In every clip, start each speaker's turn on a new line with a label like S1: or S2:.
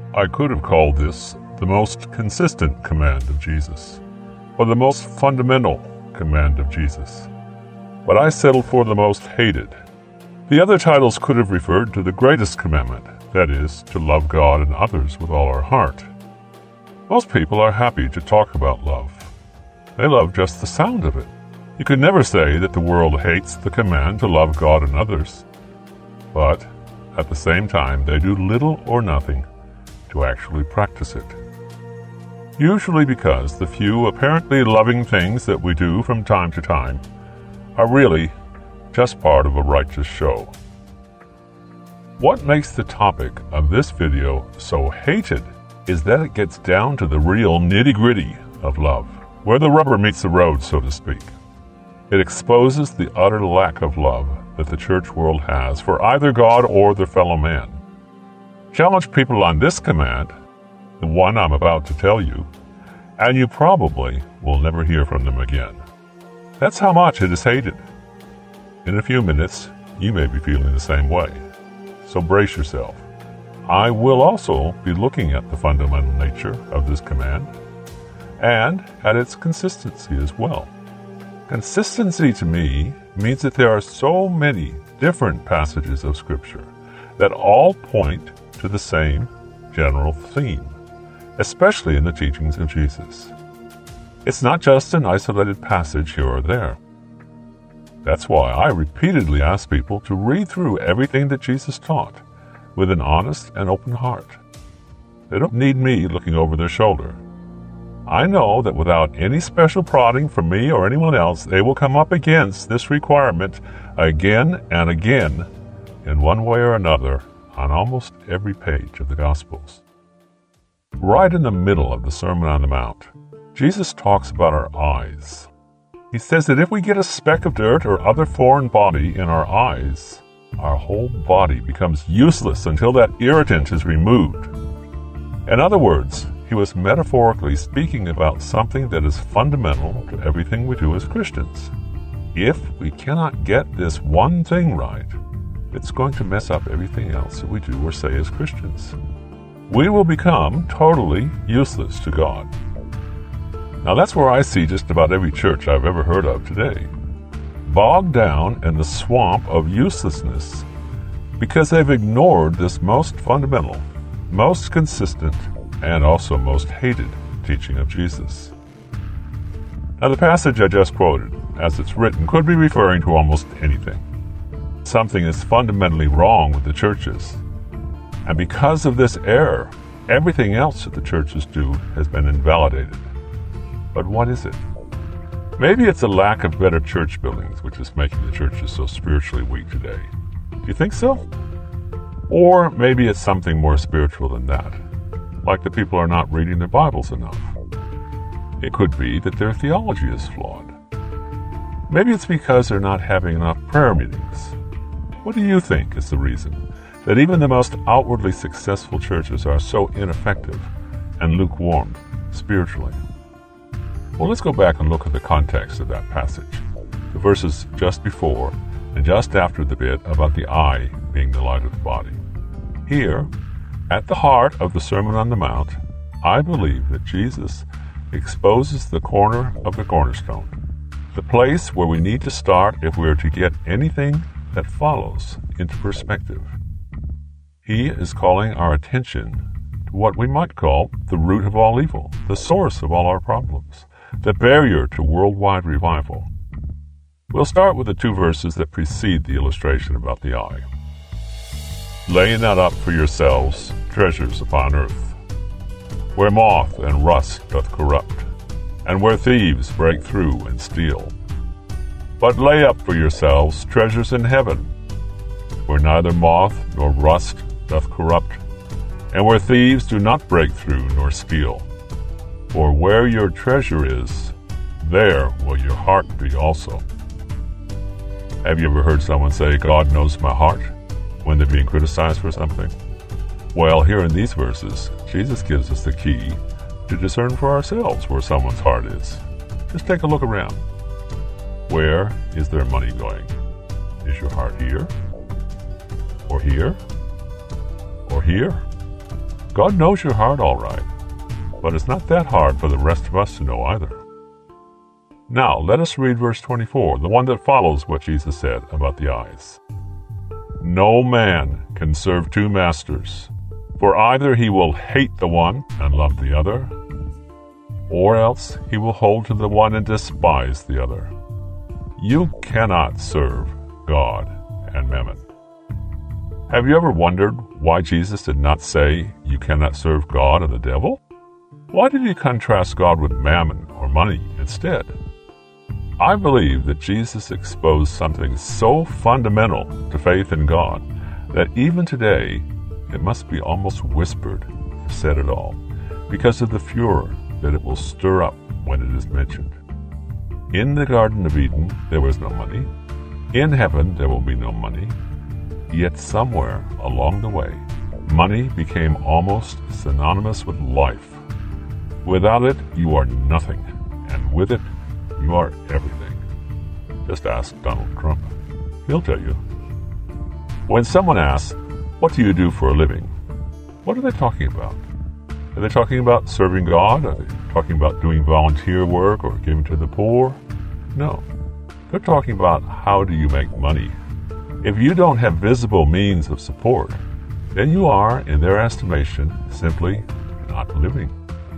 S1: I could have called this the most consistent command of Jesus, or the most fundamental command of Jesus, but I settled for the most hated. The other titles could have referred to the greatest commandment, that is, to love God and others with all our heart. Most people are happy to talk about love. They love just the sound of it. You could never say that the world hates the command to love God and others, but at the same time they do little or nothing to actually practice it. Usually because the few apparently loving things that we do from time to time are really just part of a righteous show. What makes the topic of this video so hated is that it gets down to the real nitty-gritty of love, where the rubber meets the road, so to speak. It exposes the utter lack of love that the church world has for either God or their fellow man. Challenge people on this command, the one I'm about to tell you, and you probably will never hear from them again. That's how much it is hated. In a few minutes, you may be feeling the same way. So brace yourself. I will also be looking at the fundamental nature of this command and at its consistency as well. Consistency to me means that there are so many different passages of Scripture that all point to the same general theme, especially in the teachings of Jesus. It's not just an isolated passage here or there. That's why I repeatedly ask people to read through everything that Jesus taught with an honest and open heart. They don't need me looking over their shoulder. I know that without any special prodding from me or anyone else, they will come up against this requirement again and again in one way or another on almost every page of the Gospels. Right in the middle of the Sermon on the Mount, Jesus talks about our eyes. He says that if we get a speck of dirt or other foreign body in our eyes, our whole body becomes useless until that irritant is removed. In other words, he was metaphorically speaking about something that is fundamental to everything we do as Christians. If we cannot get this one thing right, it's going to mess up everything else that we do or say as Christians. We will become totally useless to God. Now that's where I see just about every church I've ever heard of today, bogged down in the swamp of uselessness because they've ignored this most fundamental, most consistent, and also most hated teaching of Jesus. Now the passage I just quoted, as it's written, could be referring to almost anything. Something is fundamentally wrong with the churches. And because of this error, everything else that the churches do has been invalidated. But what is it? Maybe it's a lack of better church buildings which is making the churches so spiritually weak today. Do you think so? Or maybe it's something more spiritual than that, like the people are not reading their Bibles enough. It could be that their theology is flawed. Maybe it's because they're not having enough prayer meetings. What do you think is the reason that even the most outwardly successful churches are so ineffective and lukewarm spiritually? Well, let's go back and look at the context of that passage, the verses just before and just after the bit about the eye being the light of the body. Here, at the heart of the Sermon on the Mount, I believe that Jesus exposes the corner of the cornerstone, the place where we need to start if we are to get anything that follows into perspective. He is calling our attention to what we might call the root of all evil, the source of all our problems, the barrier to worldwide revival. We'll start with the two verses that precede the illustration about the eye. Laying not up for yourselves treasures upon earth, where moth and rust doth corrupt, and where thieves break through and steal. But lay up for yourselves treasures in heaven, where neither moth nor rust doth corrupt, and where thieves do not break through nor steal. For where your treasure is, there will your heart be also. Have you ever heard someone say, God knows my heart, when they're being criticized for something? Well, here in these verses, Jesus gives us the key to discern for ourselves where someone's heart is. Just take a look around. Where is their money going? Is your heart here? Or here? Or here? God knows your heart all right, but it's not that hard for the rest of us to know either. Now, let us read verse 24, the one that follows what Jesus said about the eyes. No man can serve two masters, for either he will hate the one and love the other, or else he will hold to the one and despise the other. You cannot serve God and mammon. Have you ever wondered why Jesus did not say you cannot serve God and the devil? Why did he contrast God with mammon or money instead? I believe that Jesus exposed something so fundamental to faith in God that even today it must be almost whispered if said at all, because of the furor that it will stir up when it is mentioned. In the Garden of Eden there was no money. In heaven there will be no money. Yet somewhere along the way, money became almost synonymous with life. Without it, you are nothing, and with it, you are everything. Just ask Donald Trump. He'll tell you. When someone asks, "What do you do for a living?" what are they talking about? Are they talking about serving God? Are they talking about doing volunteer work or giving to the poor? No. They're talking about how do you make money. If you don't have visible means of support, then you are, in their estimation, simply not living.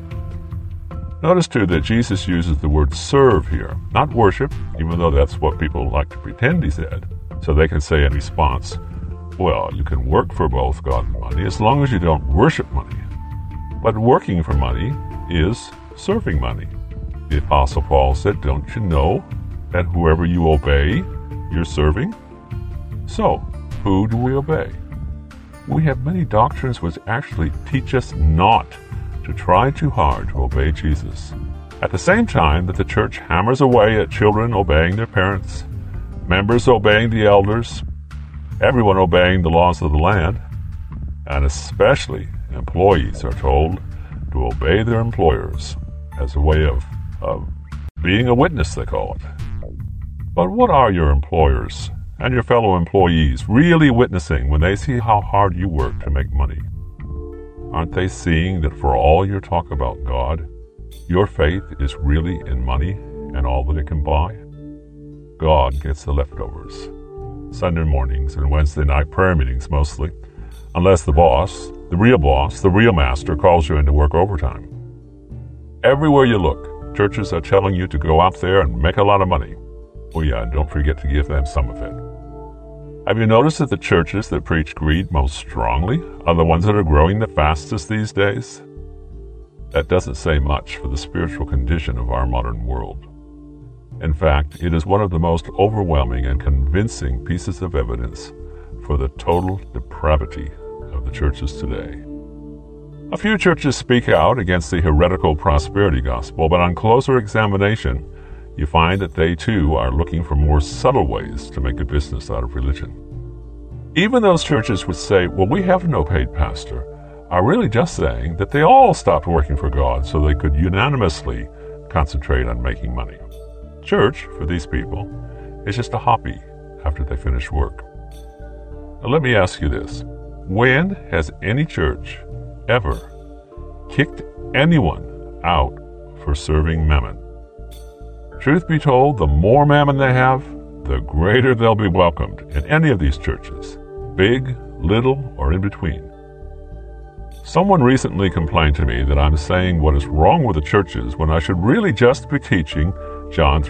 S1: Notice, too, that Jesus uses the word serve here, not worship, even though that's what people like to pretend he said, so they can say in response, well, you can work for both God and money as long as you don't worship money. But working for money is serving money. The Apostle Paul said, don't you know that whoever you obey, you're serving? So, who do we obey? We have many doctrines which actually teach us not to try too hard to obey Jesus. At the same time that the church hammers away at children obeying their parents, members obeying the elders, everyone obeying the laws of the land, and especially employees are told to obey their employers as a way of being a witness, they call it. But what are your employers and your fellow employees really witnessing when they see how hard you work to make money? Aren't they seeing that for all your talk about God, your faith is really in money and all that it can buy? God gets the leftovers. Sunday mornings and Wednesday night prayer meetings mostly, unless the boss, the real master calls you in to work overtime. Everywhere you look, churches are telling you to go out there and make a lot of money. Oh yeah, and don't forget to give them some of it. Have you noticed that the churches that preach greed most strongly are the ones that are growing the fastest these days? That doesn't say much for the spiritual condition of our modern world. In fact, it is one of the most overwhelming and convincing pieces of evidence for the total depravity of the churches today. A few churches speak out against the heretical prosperity gospel, but on closer examination, you find that they too are looking for more subtle ways to make a business out of religion. Even those churches which say, well, we have no paid pastor, are really just saying that they all stopped working for God so they could unanimously concentrate on making money. Church, for these people, is just a hobby after they finish work. Now let me ask you this. When has any church ever kicked anyone out for serving mammon? Truth be told, the more mammon they have, the greater they'll be welcomed in any of these churches, big, little, or in between. Someone recently complained to me that I'm saying what is wrong with the churches when I should really just be teaching John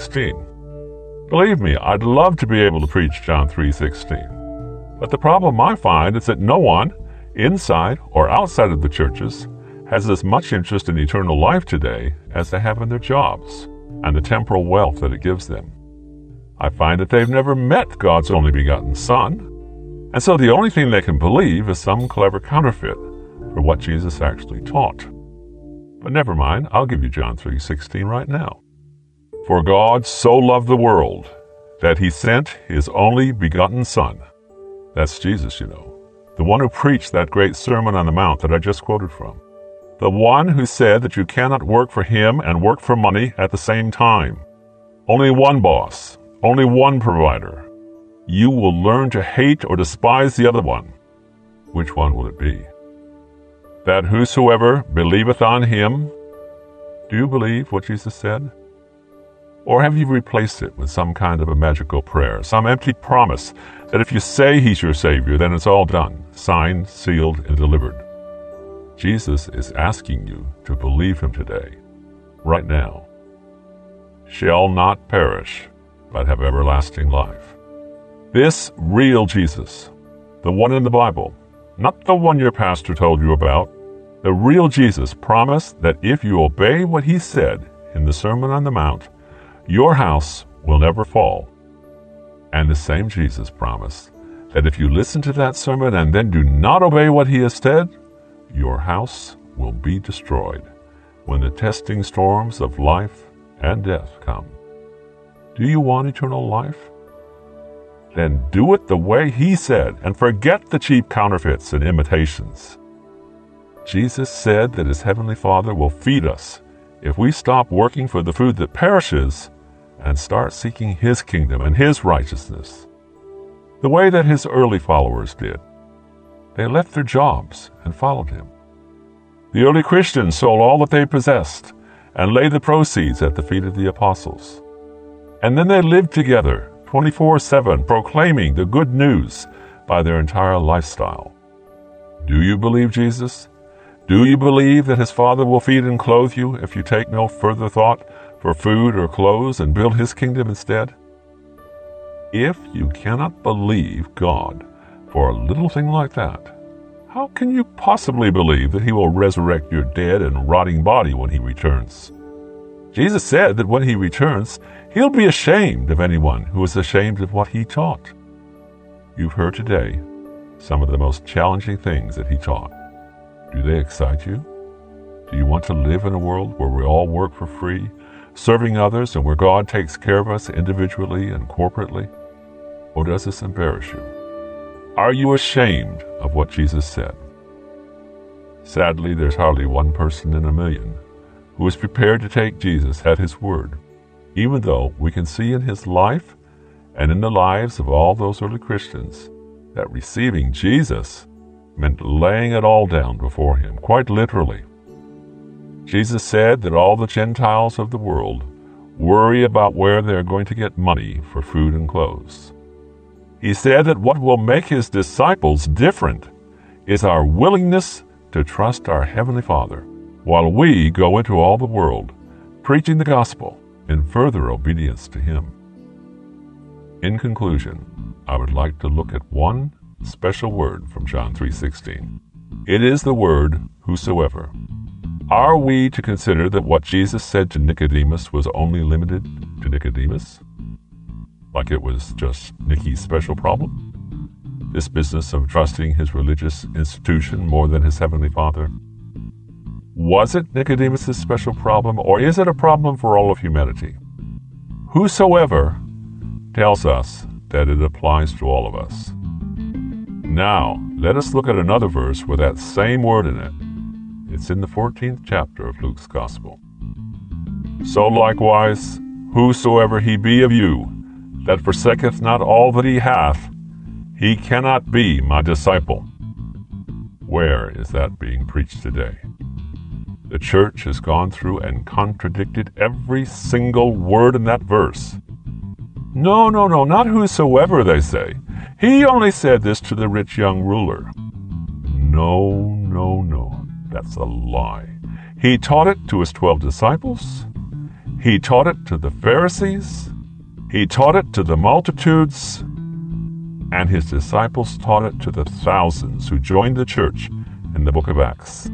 S1: 3:16. Believe me, I'd love to be able to preach John 3:16. But the problem I find is that no one, inside or outside of the churches, has as much interest in eternal life today as they have in their jobs and the temporal wealth that it gives them. I find that they've never met God's only begotten Son, and so the only thing they can believe is some clever counterfeit for what Jesus actually taught. But never mind, I'll give you John 3:16 right now. For God so loved the world that he sent his only begotten Son. That's Jesus, you know, the one who preached that great Sermon on the Mount that I just quoted from. The one who said that you cannot work for him and work for money at the same time. Only one boss, only one provider. You will learn to hate or despise the other one. Which one will it be? that whosoever believeth on him. Do you believe what Jesus said? Or have you replaced it with some kind of a magical prayer, some empty promise that if you say he's your Savior, then it's all done, signed, sealed, and delivered? Jesus is asking you to believe him today, right now. Shall not perish, but have everlasting life. This real Jesus, the one in the Bible, not the one your pastor told you about, the real Jesus promised that if you obey what he said in the Sermon on the Mount, your house will never fall. And the same Jesus promised that if you listen to that sermon and then do not obey what he has said, your house will be destroyed when the testing storms of life and death come. Do you want eternal life? Then do it the way he said and forget the cheap counterfeits and imitations. Jesus said that his heavenly Father will feed us if we stop working for the food that perishes and start seeking his kingdom and his righteousness, the way that his early followers did. They left their jobs and followed him. The early Christians sold all that they possessed and laid the proceeds at the feet of the apostles. And then they lived together 24/7, proclaiming the good news by their entire lifestyle. Do you believe Jesus? Do you believe that his Father will feed and clothe you if you take no further thought for food or clothes and build his kingdom instead? If you cannot believe God for a little thing like that, how can you possibly believe that he will resurrect your dead and rotting body when he returns? Jesus said that when he returns, he'll be ashamed of anyone who is ashamed of what he taught. You've heard today some of the most challenging things that he taught. Do they excite you? Do you want to live in a world where we all work for free, serving others, and where God takes care of us individually and corporately? Or does this embarrass you? Are you ashamed of what Jesus said? Sadly, there's hardly one person in a million who is prepared to take Jesus at his word, even though we can see in his life and in the lives of all those early Christians that receiving Jesus meant laying it all down before him, quite literally. Jesus said that all the Gentiles of the world worry about where they're going to get money for food and clothes. He said that what will make his disciples different is our willingness to trust our Heavenly Father while we go into all the world preaching the gospel in further obedience to him. In conclusion, I would like to look at one special word from John 3:16. It is the word whosoever. Are we to consider that what Jesus said to Nicodemus was only limited to Nicodemus? Like it was just Nicky's special problem? This business of trusting his religious institution more than his heavenly Father? Was it Nicodemus' special problem, or is it a problem for all of humanity? Whosoever tells us that it applies to all of us. Now, let us look at another verse with that same word in it. It's in the 14th chapter of Luke's Gospel. So likewise, whosoever he be of you, that forsaketh not all that he hath, he cannot be my disciple. Where is that being preached today? The church has gone through and contradicted every single word in that verse. No, not whosoever, they say. He only said this to the rich young ruler. No, that's a lie. He taught it to his 12 disciples. He taught it to the Pharisees. He taught it to the multitudes. And his disciples taught it to the thousands who joined the church in the book of Acts.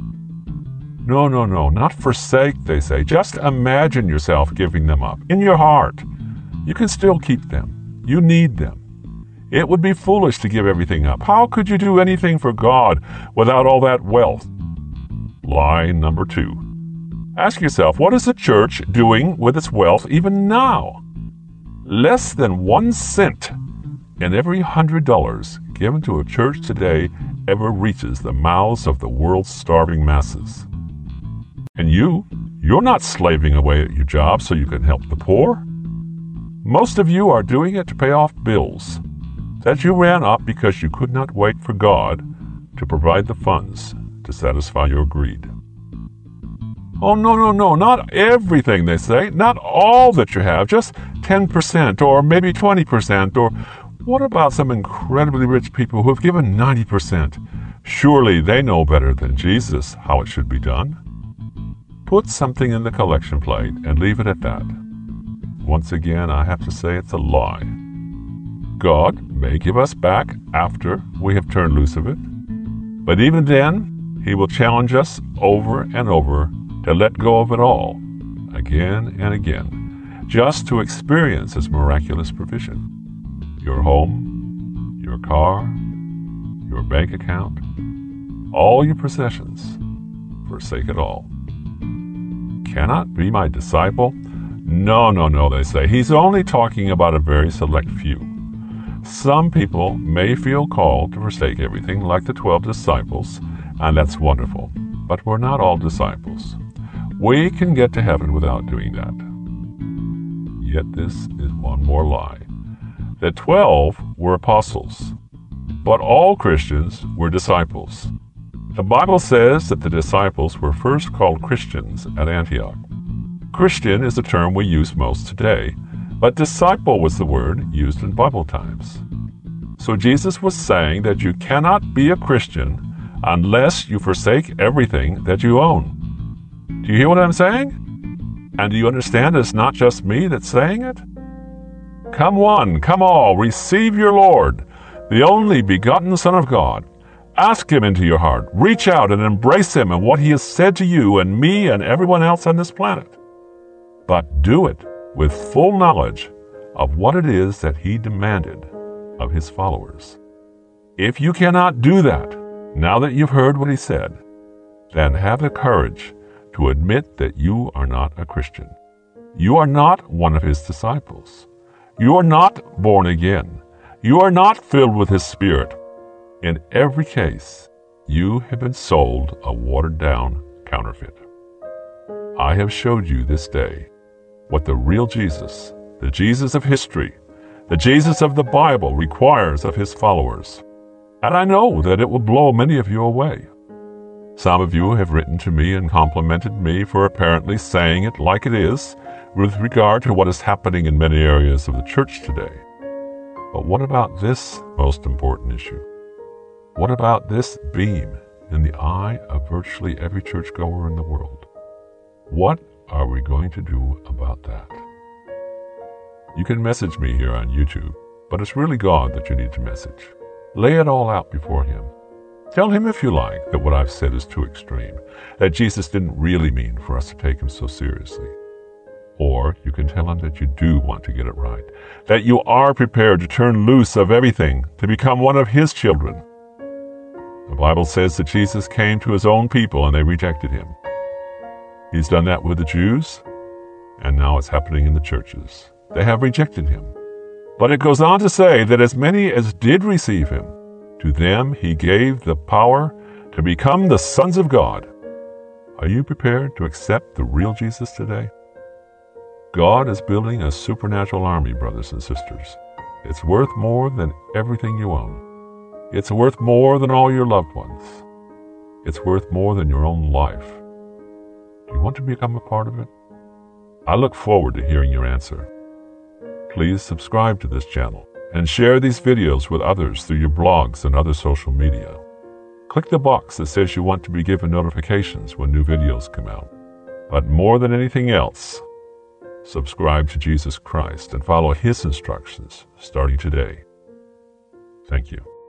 S1: No, not forsake, they say. Just imagine yourself giving them up. In your heart, you can still keep them. You need them. It would be foolish to give everything up. How could you do anything for God without all that wealth? Lie number 2. Ask yourself, what is the church doing with its wealth even now? Less than 1 cent in every $100 given to a church today ever reaches the mouths of the world's starving masses. And you're not slaving away at your job so you can help the poor. Most of you are doing it to pay off bills that you ran up because you could not wait for God to provide the funds to to satisfy your greed. Oh, no, not everything, they say. Not all that you have, just 10% or maybe 20%. Or what about some incredibly rich people who have given 90%? Surely they know better than Jesus how it should be done. Put something in the collection plate and leave it at that. Once again, I have to say it's a lie. God may give us back after we have turned loose of it, but even then, He will challenge us over and over to let go of it all, again and again, just to experience His miraculous provision. Your home, your car, your bank account, all your possessions, forsake it all. Cannot be my disciple? No, they say. He's only talking about a very select few. Some people may feel called to forsake everything like the 12 disciples, and that's wonderful. But we're not all disciples. We can get to heaven without doing that. Yet this is one more lie. The 12 were apostles, but all Christians were disciples. The Bible says that the disciples were first called Christians at Antioch. Christian is the term we use most today, but disciple was the word used in Bible times. So Jesus was saying that you cannot be a Christian unless you forsake everything that you own. Do you hear what I'm saying? And do you understand it's not just me that's saying it? Come one, come all, receive your Lord, the only begotten Son of God. Ask Him into your heart. Reach out and embrace Him and what He has said to you and me and everyone else on this planet. But do it with full knowledge of what it is that He demanded of His followers. If you cannot do that, now that you've heard what He said, then have the courage to admit that you are not a Christian. You are not one of His disciples. You are not born again. You are not filled with His Spirit. In every case, you have been sold a watered-down counterfeit. I have showed you this day what the real Jesus, the Jesus of history, the Jesus of the Bible requires of His followers. And I know that it will blow many of you away. Some of you have written to me and complimented me for apparently saying it like it is with regard to what is happening in many areas of the church today. But what about this most important issue? What about this beam in the eye of virtually every churchgoer in the world? What are we going to do about that? You can message me here on YouTube, but it's really God that you need to message. Lay it all out before Him. Tell Him, if you like, that what I've said is too extreme, that Jesus didn't really mean for us to take Him so seriously. Or you can tell Him that you do want to get it right, that you are prepared to turn loose of everything to become one of His children. The Bible says that Jesus came to His own people and they rejected Him. He's done that with the Jews, and now it's happening in the churches. They have rejected Him. But it goes on to say that as many as did receive Him, to them He gave the power to become the sons of God. Are you prepared to accept the real Jesus today? God is building a supernatural army, brothers and sisters. It's worth more than everything you own. It's worth more than all your loved ones. It's worth more than your own life. Do you want to become a part of it? I look forward to hearing your answer. Please subscribe to this channel and share these videos with others through your blogs and other social media. Click the box that says you want to be given notifications when new videos come out. But more than anything else, subscribe to Jesus Christ and follow His instructions starting today. Thank you.